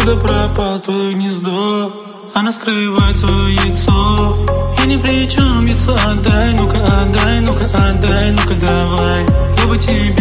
куда пропал твое гнездо. Она скрывает свое яйцо. Я ни при чем, яйцо отдай, ну-ка отдай, ну-ка отдай, ну-ка давай. Я бы тебе